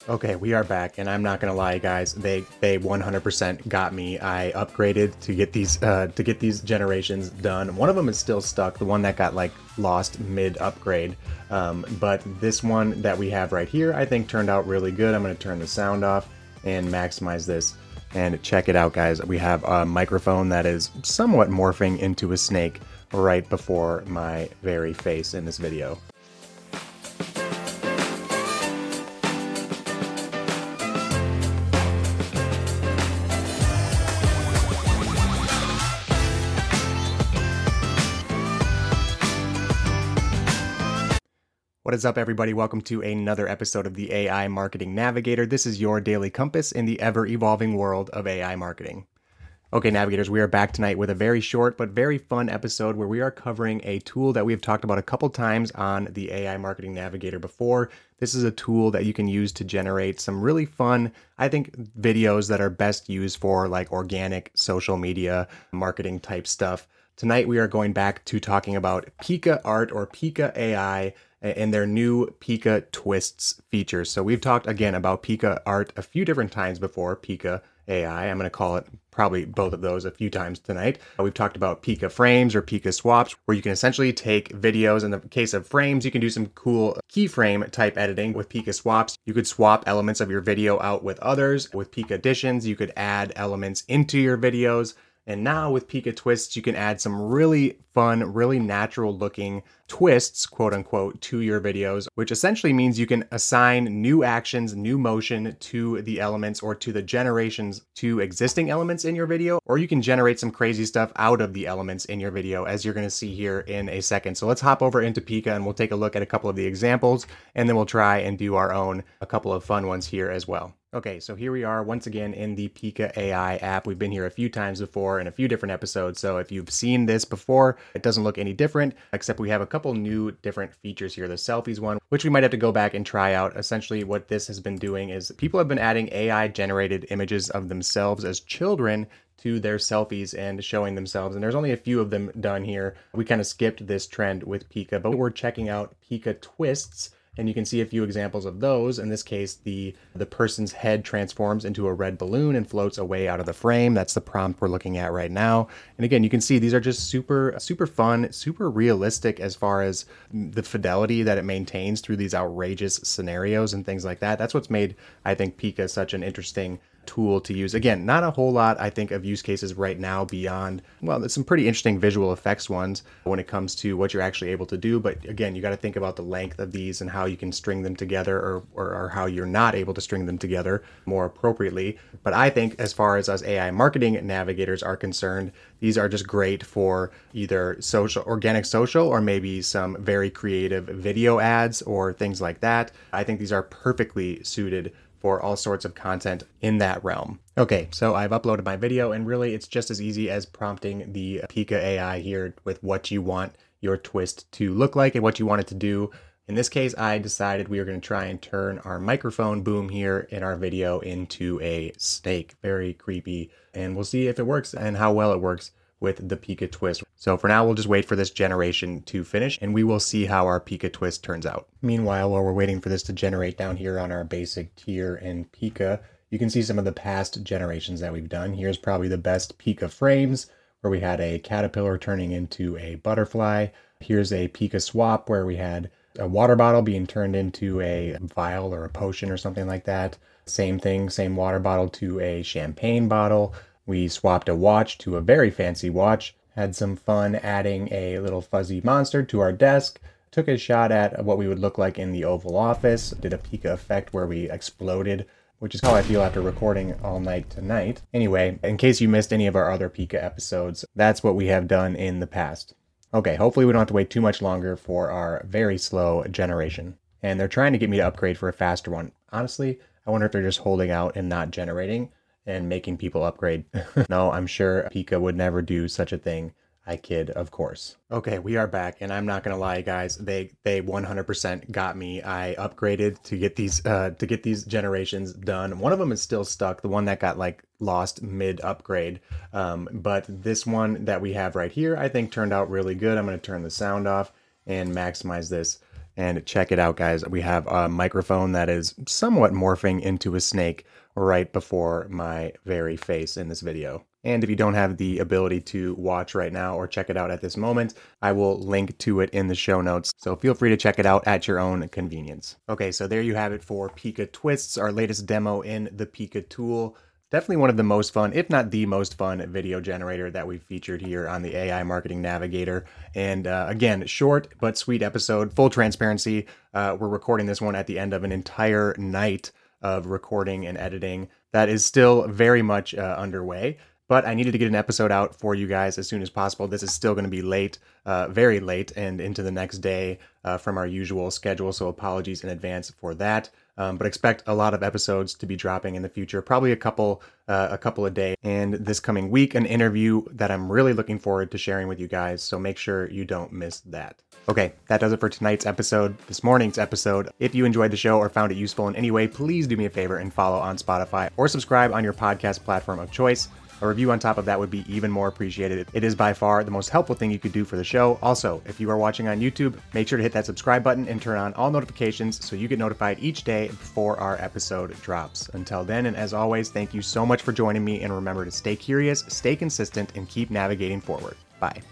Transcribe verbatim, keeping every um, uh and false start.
Okay, we are back, and I'm not gonna lie, guys. They they one hundred percent got me. I upgraded to get these uh, to get these generations done. One of them is still stuck. The one that got like lost mid upgrade. Um, but this one that we have right here, I think turned out really good. I'm gonna turn the sound off and maximize this, and check it out, guys. We have a microphone that is somewhat morphing into a snake right before my very face in this video. What is up, everybody? Welcome to another episode of the A I Marketing Navigator. This is your daily compass in the ever-evolving world of A I marketing. Okay, Navigators, we are back tonight with a very short but very fun episode where we are covering a tool that we've talked about a couple times on the A I Marketing Navigator before. This is a tool that you can use to generate some really fun, I think, videos that are best used for like organic social media marketing type stuff. Tonight, we are going back to talking about Pika Art or Pika A I and their new Pika Twists features. So we've talked again about Pika Art a few different times before, Pika A I. I'm going to call it probably both of those a few times tonight. We've talked about Pika Frames or Pika Swaps, where you can essentially take videos. In the case of frames, you can do some cool keyframe type editing. With Pika Swaps, you could swap elements of your video out with others. With Pika Additions, you could add elements into your videos. And now with Pika Twists, you can add some really fun, really natural looking twists, quote unquote, to your videos, which essentially means you can assign new actions, new motion to the elements or to the generations to existing elements in your video, or you can generate some crazy stuff out of the elements in your video, as you're going to see here in a second. So let's hop over into Pika and we'll take a look at a couple of the examples, and then we'll try and do our own, a couple of fun ones here as well. Okay, so here we are once again in the Pika A I app. We've been here a few times before in a few different episodes, so if you've seen this before, it doesn't look any different, except we have a couple new different features here. The selfies one, which we might have to go back and try out. Essentially what this has been doing is people have been adding A I-generated images of themselves as children to their selfies and showing themselves, and there's only a few of them done here. We kind of skipped this trend with Pika, but we're checking out Pika Twists, and you can see a few examples of those. In this case, the the person's head transforms into a red balloon and floats away out of the frame. That's the prompt we're looking at right now. And again, you can see these are just super, super fun, super realistic as far as the fidelity that it maintains through these outrageous scenarios and things like that. That's what's made, I think, Pika such an interesting tool to use. Again, not a whole lot, I think, of use cases right now beyond, well, there's some pretty interesting visual effects ones when it comes to what you're actually able to do. But again, you got to think about the length of these and how you can string them together, or, or, or how you're not able to string them together more appropriately. But I think as far as us A I marketing navigators are concerned, these are just great for either social, organic social, or maybe some very creative video ads or things like that. I think these are perfectly suited for all sorts of content in that realm. Okay, so I've uploaded my video, and really it's just as easy as prompting the Pika A I here with what you want your twist to look like and what you want it to do. In this case, I decided we were going to try and turn our microphone boom here in our video into a snake. Very creepy, and we'll see if it works and how well it works with the Pika Twist. So for now, we'll just wait for this generation to finish, and we will see how our Pika Twist turns out. Meanwhile, while we're waiting for this to generate down here on our basic tier in Pika, you can see some of the past generations that we've done. Here's probably the best Pika Frames, where we had a caterpillar turning into a butterfly. Here's a Pika Swap, where we had a water bottle being turned into a vial or a potion or something like that. Same thing, same water bottle to a champagne bottle. We swapped a watch to a very fancy watch, had some fun adding a little fuzzy monster to our desk, took a shot at what we would look like in the Oval Office, did a Pika effect where we exploded, which is how I feel after recording all night tonight. Anyway, in case you missed any of our other Pika episodes, that's what we have done in the past. Okay, hopefully we don't have to wait too much longer for our very slow generation. And they're trying to get me to upgrade for a faster one. Honestly, I wonder if they're just holding out and not generating and making people upgrade. No, I'm sure Pika would never do such a thing. I kid, of course. Okay, we are back, and I'm not gonna lie, guys. They they one hundred percent got me. I upgraded to get these uh to get these generations done. One of them is still stuck. The one that got like lost mid upgrade. Um, but this one that we have right here, I think turned out really good. I'm gonna turn the sound off and maximize this, And check it out, guys. We have a microphone that is somewhat morphing into a snake right before my very face in this video. And if you don't have the ability to watch right now or check it out at this moment, I will link to it in the show notes. So feel free to check it out at your own convenience. Okay, so there you have it for Pika Twists, our latest demo in the Pika tool. Definitely one of the most fun, if not the most fun, video generator that we've featured here on the A I Marketing Navigator. And uh, again, short but sweet episode, full transparency. Uh, we're recording this one at the end of an entire night of recording and editing that is still very much uh, underway. But I needed to get an episode out for you guys as soon as possible. This is still going to be late, uh, very late, and into the next day uh, from our usual schedule. So apologies in advance for that. Um, but expect a lot of episodes to be dropping in the future, probably a couple, uh, a couple a day. And this coming week, an interview that I'm really looking forward to sharing with you guys. So make sure you don't miss that. Okay, that does it for tonight's episode, this morning's episode. If you enjoyed the show or found it useful in any way, please do me a favor and follow on Spotify or subscribe on your podcast platform of choice. A review on top of that would be even more appreciated. It is by far the most helpful thing you could do for the show. Also, if you are watching on YouTube, make sure to hit that subscribe button and turn on all notifications so you get notified each day before our episode drops. Until then, and as always, thank you so much for joining me, and remember to stay curious, stay consistent, and keep navigating forward. Bye.